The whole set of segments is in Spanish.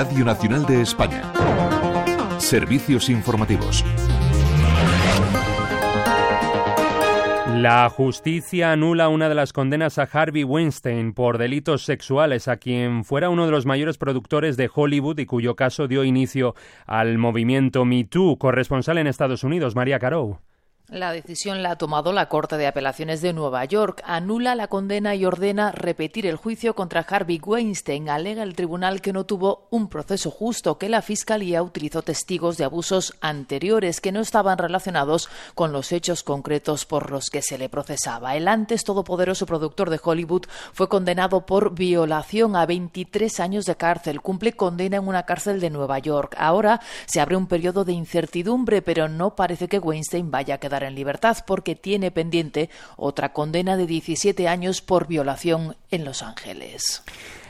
Radio Nacional de España. Servicios informativos. La justicia anula una de las condenas a Harvey Weinstein por delitos sexuales, a quien fuera uno de los mayores productores de Hollywood y cuyo caso dio inicio al movimiento Me Too. Corresponsal en Estados Unidos, María Carou. La decisión la ha tomado la Corte de Apelaciones de Nueva York. Anula la condena y ordena repetir el juicio contra Harvey Weinstein. Alega el tribunal que no tuvo un proceso justo, que la Fiscalía utilizó testigos de abusos anteriores que no estaban relacionados con los hechos concretos por los que se le procesaba. El antes todopoderoso productor de Hollywood fue condenado por violación a 23 años de cárcel. Cumple condena en una cárcel de Nueva York. Ahora se abre un periodo de incertidumbre, pero no parece que Weinstein vaya a quedar en libertad porque tiene pendiente otra condena de 17 años por violación en Los Ángeles.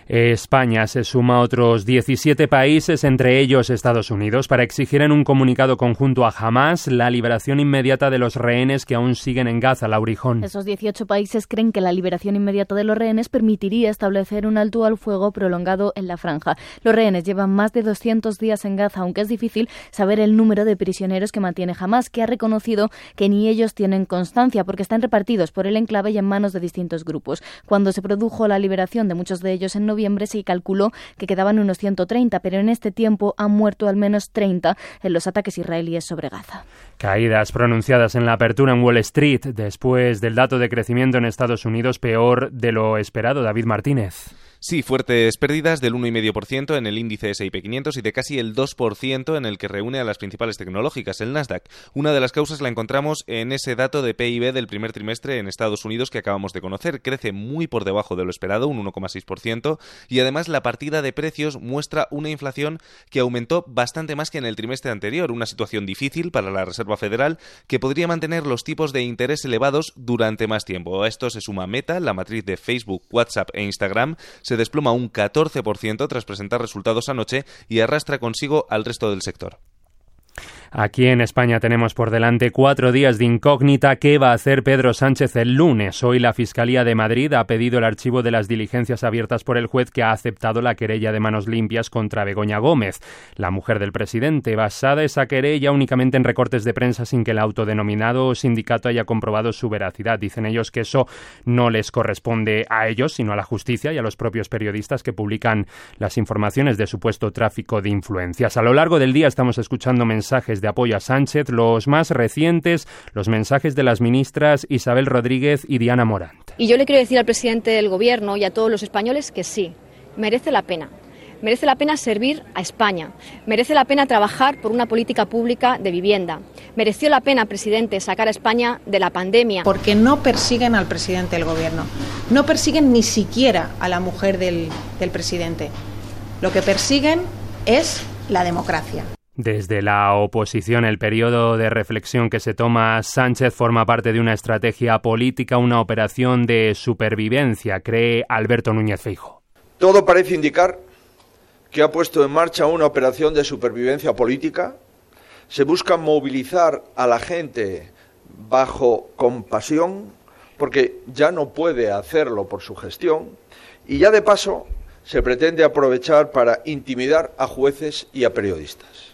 España se suma a otros 17 países, entre ellos Estados Unidos, para exigir en un comunicado conjunto a Hamás la liberación inmediata de los rehenes que aún siguen en Gaza. Laurijón. Esos 18 países creen que la liberación inmediata de los rehenes permitiría establecer un alto al fuego prolongado en la franja. Los rehenes llevan más de 200 días en Gaza, aunque es difícil saber el número de prisioneros que mantiene Hamás, que ha reconocido que ni ellos tienen constancia porque están repartidos por el enclave y en manos de distintos grupos. Cuando se produjo la liberación de muchos de ellos en noviembre, se calculó que quedaban unos 130, pero en este tiempo han muerto al menos 30 en los ataques israelíes sobre Gaza. Caídas pronunciadas en la apertura en Wall Street después del dato de crecimiento en Estados Unidos peor de lo esperado. David Martínez. Sí, fuertes pérdidas del 1,5% en el índice S&P 500 y de casi el 2% en el que reúne a las principales tecnológicas, el Nasdaq. Una de las causas la encontramos en ese dato de PIB del primer trimestre en Estados Unidos que acabamos de conocer. Crece muy por debajo de lo esperado, un 1,6%, y además la partida de precios muestra una inflación que aumentó bastante más que en el trimestre anterior, una situación difícil para la Reserva Federal que podría mantener los tipos de interés elevados durante más tiempo. A esto se suma Meta, la matriz de Facebook, WhatsApp e Instagram, se desploma un 14% tras presentar resultados anoche y arrastra consigo al resto del sector. Aquí en España tenemos por delante 4 días de incógnita. ¿Qué va a hacer Pedro Sánchez el lunes? Hoy la Fiscalía de Madrid ha pedido el archivo de las diligencias abiertas por el juez que ha aceptado la querella de manos limpias contra Begoña Gómez, la mujer del presidente, basada esa querella únicamente en recortes de prensa sin que el autodenominado sindicato haya comprobado su veracidad. Dicen ellos que eso no les corresponde a ellos, sino a la justicia y a los propios periodistas que publican las informaciones de supuesto tráfico de influencias. A lo largo del día estamos escuchando mensajes de apoyo a Sánchez, los más recientes, los mensajes de las ministras Isabel Rodríguez y Diana Morant. Y yo le quiero decir al presidente del Gobierno y a todos los españoles que sí, merece la pena. Merece la pena servir a España. Merece la pena trabajar por una política pública de vivienda. Mereció la pena, presidente, sacar a España de la pandemia. Porque no persiguen al presidente del Gobierno. No persiguen ni siquiera a la mujer del presidente. Lo que persiguen es la democracia. Desde la oposición, el periodo de reflexión que se toma Sánchez forma parte de una estrategia política, una operación de supervivencia, cree Alberto Núñez Feijóo. Todo parece indicar que ha puesto en marcha una operación de supervivencia política. Se busca movilizar a la gente bajo compasión, porque ya no puede hacerlo por su gestión, y ya de paso se pretende aprovechar para intimidar a jueces y a periodistas.